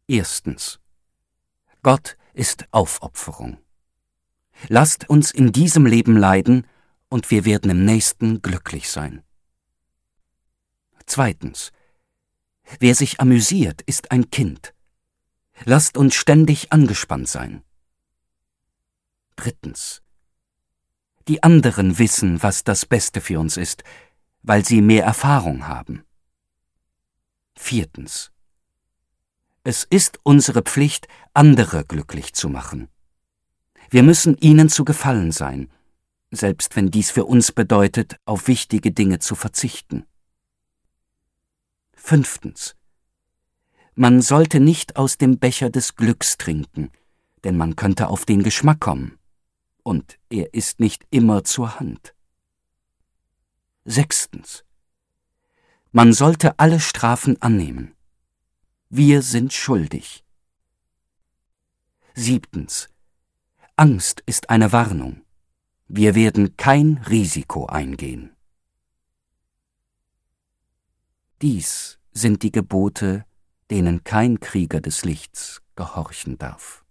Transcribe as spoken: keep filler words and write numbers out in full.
Erstens. Gott ist Aufopferung. Lasst uns in diesem Leben leiden, und wir werden im nächsten glücklich sein. Zweitens. Wer sich amüsiert, ist ein Kind. Lasst uns ständig angespannt sein. Drittens. Die anderen wissen, was das Beste für uns ist, weil sie mehr Erfahrung haben. Viertens. Es ist unsere Pflicht, andere glücklich zu machen. Wir müssen ihnen zu gefallen sein, selbst wenn dies für uns bedeutet, auf wichtige Dinge zu verzichten. Fünftens. Man sollte nicht aus dem Becher des Glücks trinken, denn man könnte auf den Geschmack kommen, und er ist nicht immer zur Hand. Sechstens. Man sollte alle Strafen annehmen. Wir sind schuldig. Siebtens. Angst ist eine Warnung. Wir werden kein Risiko eingehen. Dies sind die Gebote, denen kein Krieger des Lichts gehorchen darf.